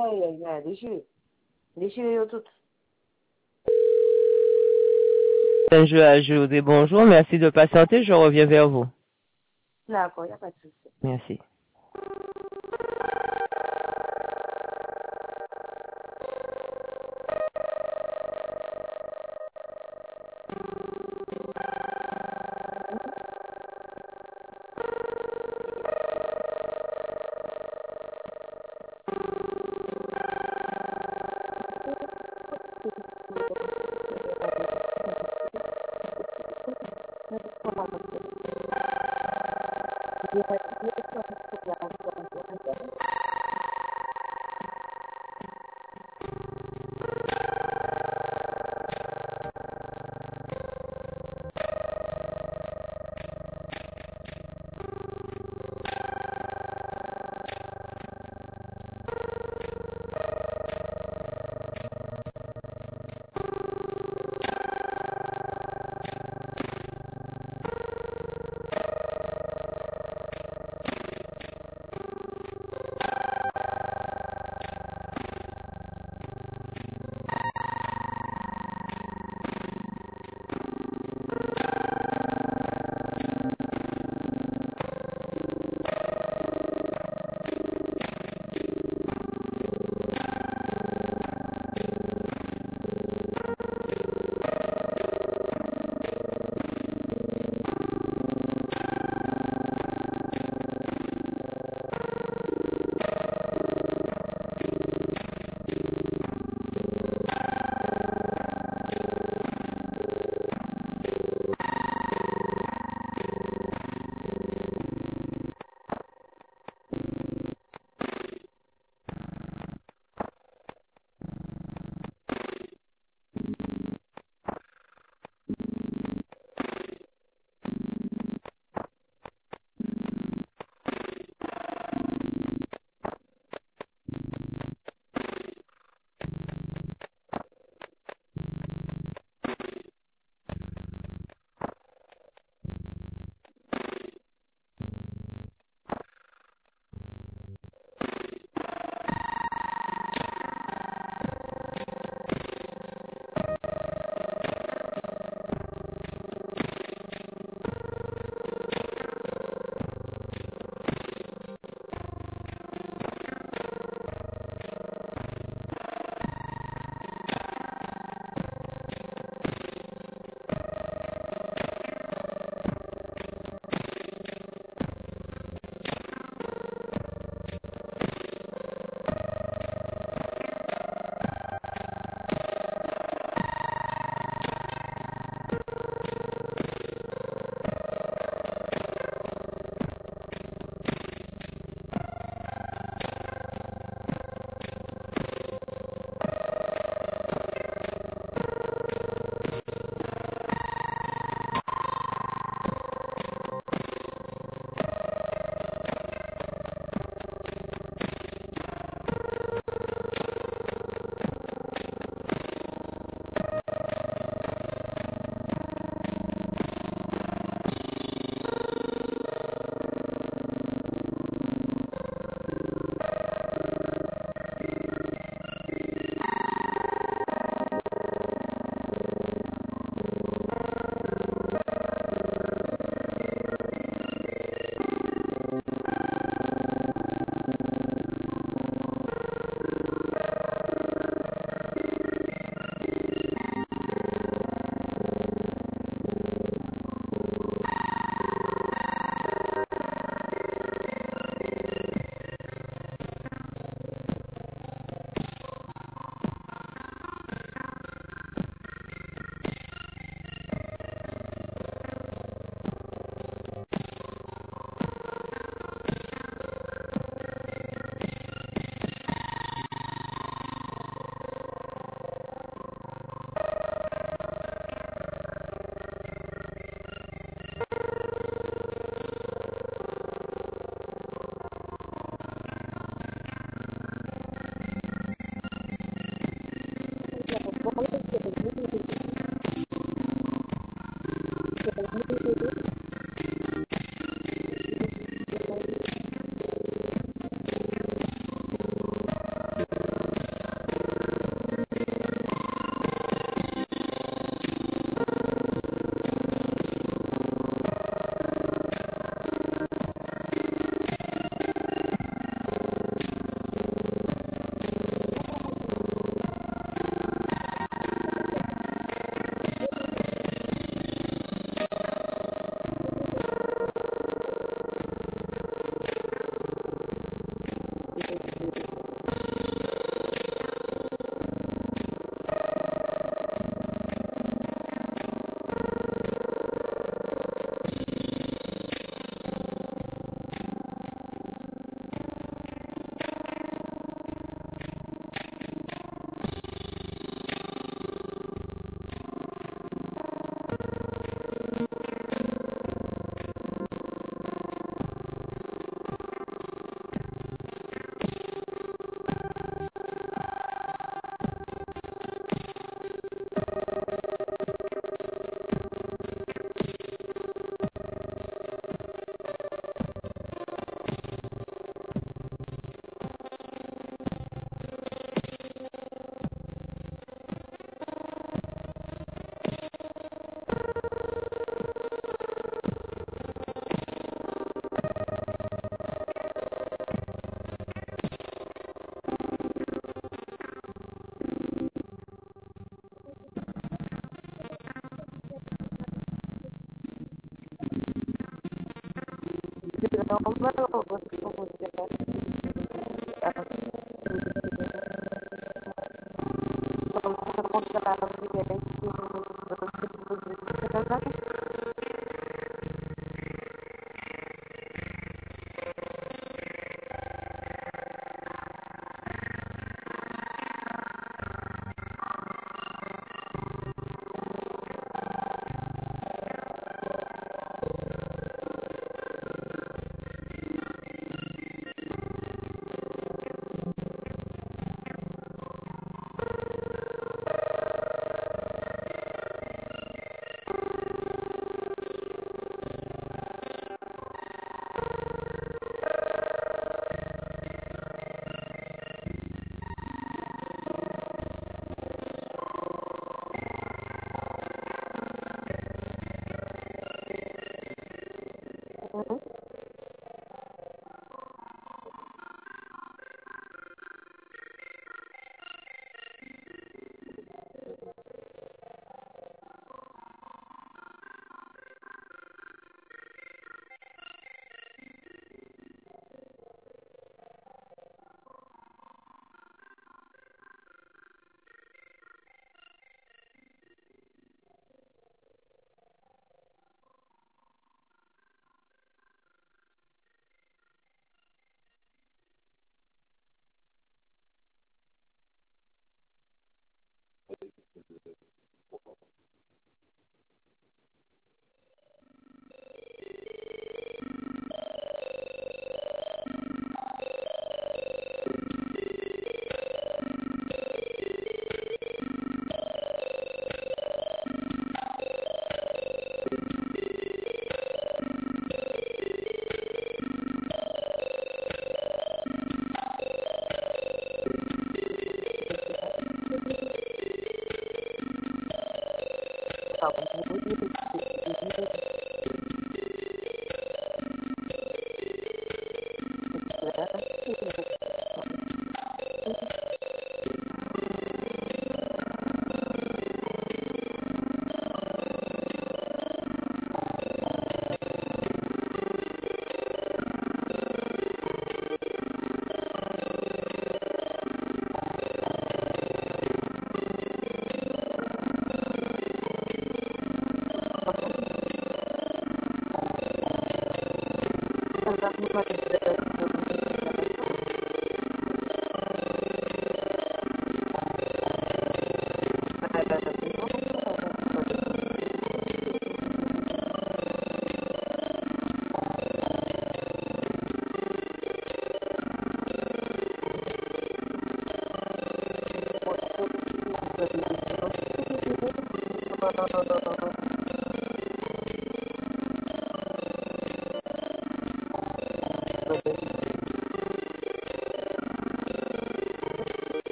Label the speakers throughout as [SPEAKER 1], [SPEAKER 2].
[SPEAKER 1] Je ajoute bonjour, merci de patienter, je reviens vers vous.
[SPEAKER 2] D'accord, il n'y a pas de souci.
[SPEAKER 1] Merci.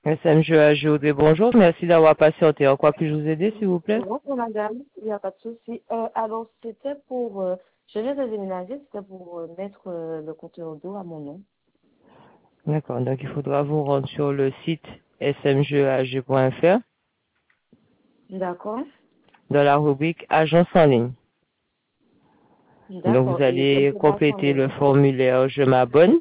[SPEAKER 1] SMG AGOD, bonjour. Merci d'avoir patienté. En quoi puis-je vous aider, s'il vous plaît?
[SPEAKER 2] Bonjour madame, il n'y a pas de souci. Alors c'était pour, je viens de déménager, c'était pour mettre le compteur d'eau à mon nom.
[SPEAKER 1] D'accord. Donc, il faudra vous rendre sur le site smgag.fr
[SPEAKER 2] D'accord,
[SPEAKER 1] dans la rubrique Agence en ligne. Donc, vous
[SPEAKER 2] d'accord. Et quelle
[SPEAKER 1] allez
[SPEAKER 2] séparation
[SPEAKER 1] compléter le formulaire Je m'abonne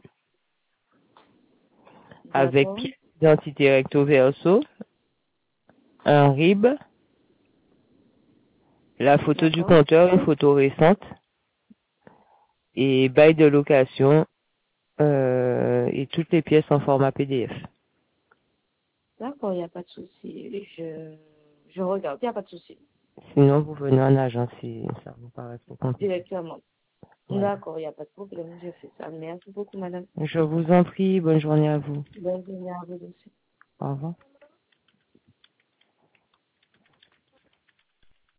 [SPEAKER 1] avec
[SPEAKER 2] D'accord,
[SPEAKER 1] pièce d'identité recto verso, un RIB, la photo du
[SPEAKER 2] d'accord,
[SPEAKER 1] compteur, une photo récente et bail de location et toutes les pièces en format PDF.
[SPEAKER 2] d'accord, il n'y a pas de souci. Je regarde, il n'y a pas de souci.
[SPEAKER 1] Sinon, vous venez en agence si ça vous paraît trop compliqué.
[SPEAKER 2] Directement.
[SPEAKER 1] Voilà.
[SPEAKER 2] D'accord, il n'y a pas de problème, je fais ça. Merci beaucoup madame.
[SPEAKER 1] Je vous en prie, bonne journée à vous.
[SPEAKER 2] Bonne journée à vous aussi.
[SPEAKER 1] Au revoir.